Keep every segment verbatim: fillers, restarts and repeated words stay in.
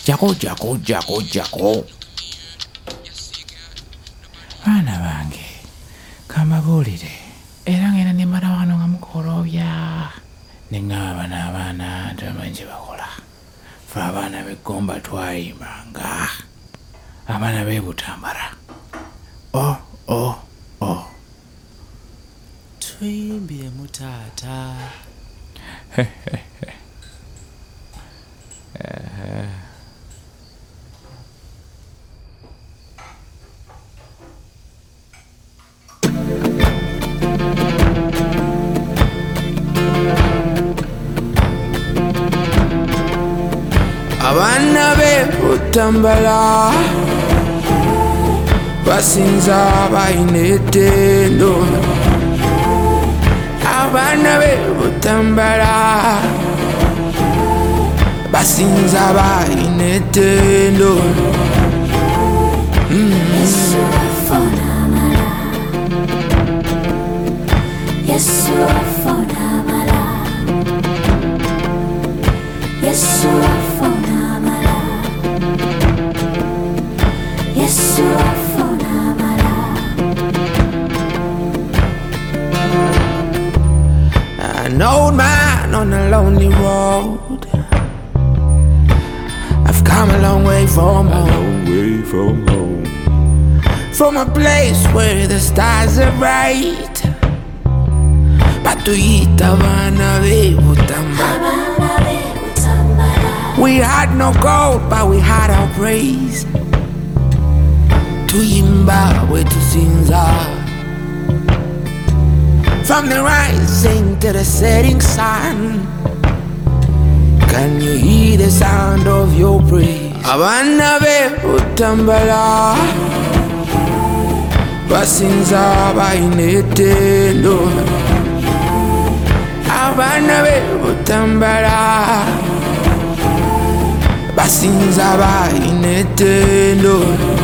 Jako jako jako jako. Baana bange kambabuulire era ngenda ne mara wano nga mukolobya ne ŋŋamba bano abaana tebamanyi kye bakola fe abaana b'eggomba twayimbanga abaana b'e Butambala oh oh oh tuyimbiremu taata. Abaana b'e Butambala basinza balina ettendo. Abaana b'e Butambala basinza balina ettendo. Yesu afona amala, Yesu afona amala, Yesu afona amala, Yesu afona amala. An old man on a lonely road. I've come a long way from home, Away from home. from a place where the stars are bright. Batuyita abaana b'e Butambala. Abana b'e Butambala, We had no gold, but we had our praise. Tuyimba wetusinza. From the rising to the setting sun, can you hear the sound of your praise? Abaana b'e Butambala basinza balina ettendo. Abaana b'e Butambala basinza balina ettendo.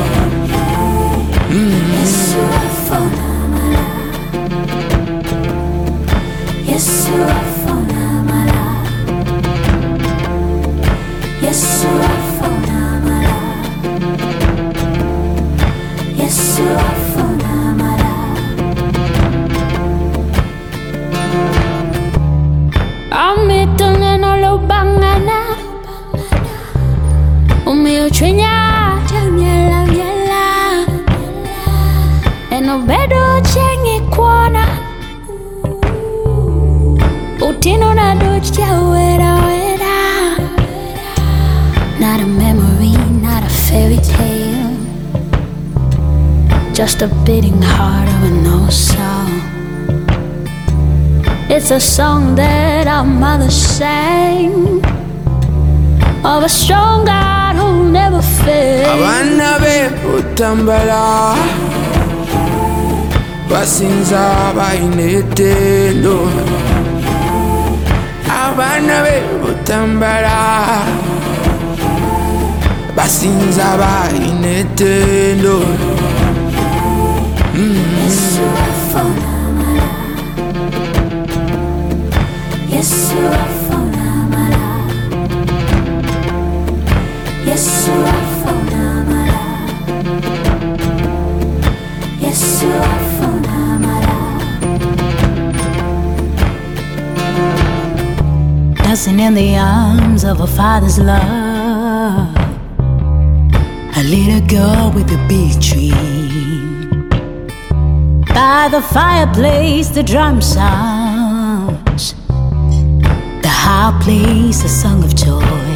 Yesu afona amala, Yesu afona amala, Yesu afona amala, Yesu afona amala. Amitone no lubangana, umio chwenya chanyela miela, eno bedo chengi kuona, utino na doja wera wera. Not a memory, not a fairy tale, just a beating heart of an old soul. It's a song that our mother sang of a strong God who'll never fail. Abaana b'e Butambala basinza balina ettendo. Abaana b'e Butambala basinza balina ettendo. Yesu afona amala, Yesu afona amala, Yesu afona amala, Yesu afona amala. Dancing in the arms of a father's love, a little girl with a big dream. By the fireplace, the drum sounds, the harp plays a song of joy.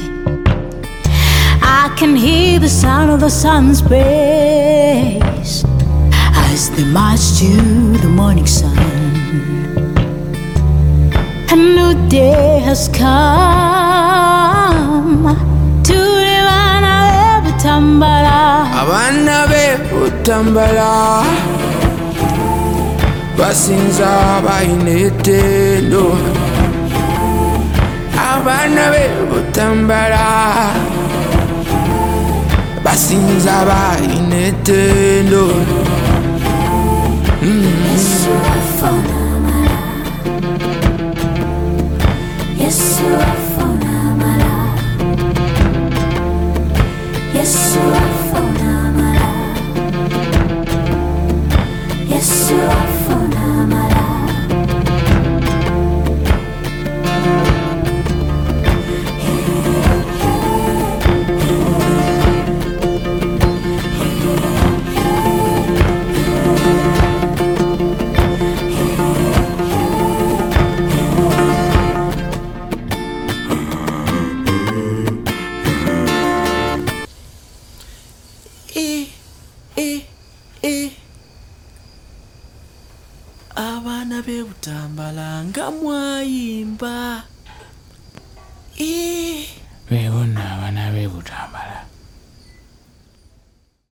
I can hear the sound of the sun's praise as they march to the morning sun. A new day has come to the Abaana b'e Butambala. Abaana b'e Butambala basinza balina ettendo. Abaana b'e Butambala basinza balina ettendo. Yesu afona amala, Yesu afona amala, e e abaana b'e Butambala nga mwayimba e